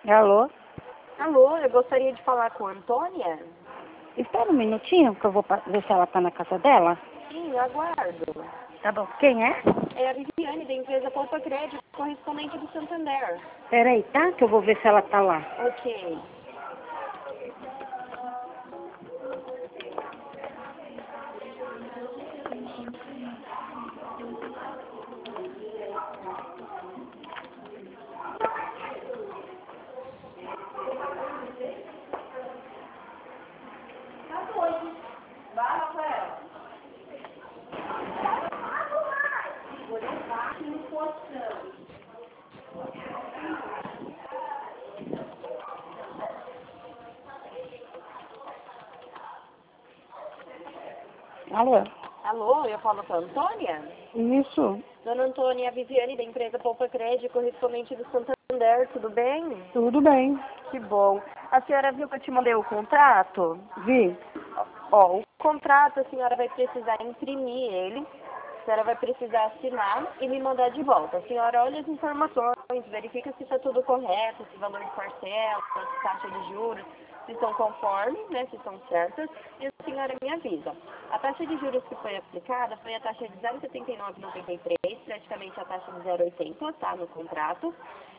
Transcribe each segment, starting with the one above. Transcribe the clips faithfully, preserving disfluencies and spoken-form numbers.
Alô? Alô, eu gostaria de falar com a Antônia. Espera um minutinho que eu vou pa- ver se ela tá na casa dela. Sim, aguardo. Tá bom. Quem é? É a Viviane, da empresa Poupa Crédito, correspondente do Santander. Peraí, tá? Que eu vou ver se ela tá lá. Ok. Alô? Alô, eu falo com a Antônia? Isso. Dona Antônia, a Viviane, da empresa Poupa Crédito, correspondente do Santander, tudo bem? Tudo bem. Que bom. A senhora viu que eu te mandei o contrato? Vi. Ó, o contrato a senhora vai precisar imprimir ele, a senhora vai precisar assinar e me mandar de volta. A senhora olha as informações, verifica se está tudo correto, se valor de parcela, se taxa de juros, se estão conformes, né, se estão certas, e a senhora me avisa. A taxa de juros que foi aplicada foi a taxa de zero vírgula setenta e nove noventa e três, praticamente a taxa de zero vírgula oitenta, tá, no contrato.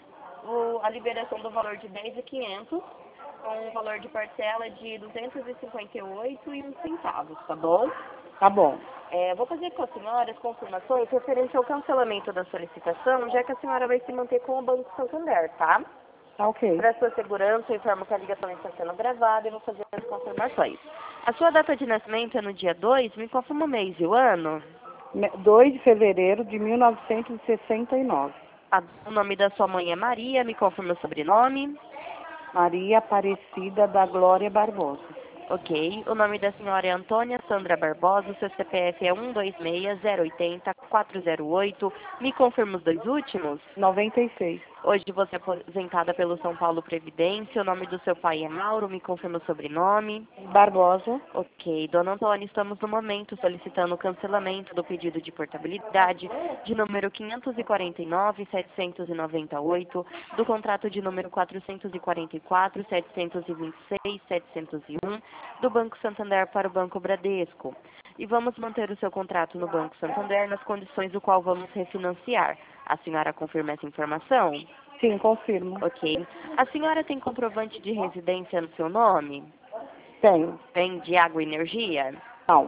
O, a liberação do valor de dez mil e quinhentos, com um valor de parcela de duzentos e cinquenta e oito e uns centavos, tá bom? Tá bom. É, vou fazer com a senhora as confirmações referente ao cancelamento da solicitação, já que a senhora vai se manter com o Banco Santander, tá? Tá ok. Para sua segurança, eu informo que a ligação está sendo gravada e vou fazer as confirmações. A sua data de nascimento é no dia dois, me confirma o mês e o ano? Me- dois de fevereiro de mil novecentos e sessenta e nove. A- o nome da sua mãe é Maria, me confirma o sobrenome? Maria Aparecida da Glória Barbosa. Ok. O nome da senhora é Antônia Sandra Barbosa, o seu C P F é um dois seis zero oito zero quatro zero oito. Me confirma os dois últimos? noventa e seis. Hoje você é aposentada pelo São Paulo Previdência, o nome do seu pai é Mauro, me confirma o sobrenome? Barbosa. Ok. Dona Antônia, estamos no momento solicitando o cancelamento do pedido de portabilidade de número quinhentos e quarenta e nove, setecentos e noventa e oito, do contrato de número quatrocentos e quarenta e quatro, setecentos e vinte e seis, setecentos e um, do Banco Santander para o Banco Bradesco. E vamos manter o seu contrato no Banco Santander nas condições do qual vamos refinanciar. A senhora confirma essa informação? Sim, confirmo. Ok. A senhora tem comprovante de residência no seu nome? Tenho. Tem de água e energia? Não.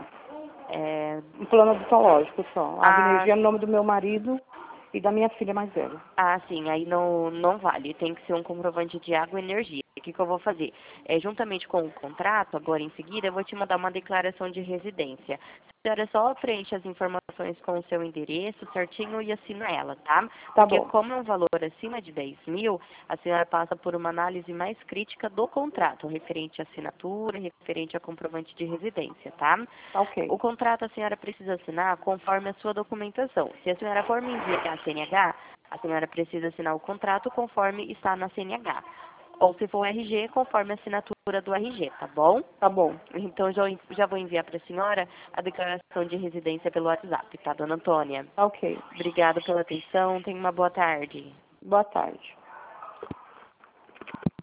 É... Um plano odontológico só. A Ah, energia é no nome do meu marido e da minha filha mais velha. ah, sim, aí não, não vale. Tem que ser um comprovante de água e energia. O que, que eu vou fazer? É, juntamente com o contrato, agora em seguida, eu vou te mandar uma declaração de residência. A senhora só preenche as informações com o seu endereço certinho e assina ela, tá? Tá Porque bom. como é um valor acima de dez mil, a senhora passa por uma análise mais crítica do contrato, referente à assinatura, referente a comprovante de residência, tá? Tá ok. O contrato a senhora precisa assinar conforme a sua documentação. Se a senhora for me enviar a C N H, a senhora precisa assinar o contrato conforme está na C N H. Ou se for R G, conforme a assinatura do R G, tá bom? Tá bom. Então, já, já vou enviar para a senhora a declaração de residência pelo WhatsApp, tá, dona Antônia? Tá ok. Obrigada pela atenção, tenha uma boa tarde. Boa tarde.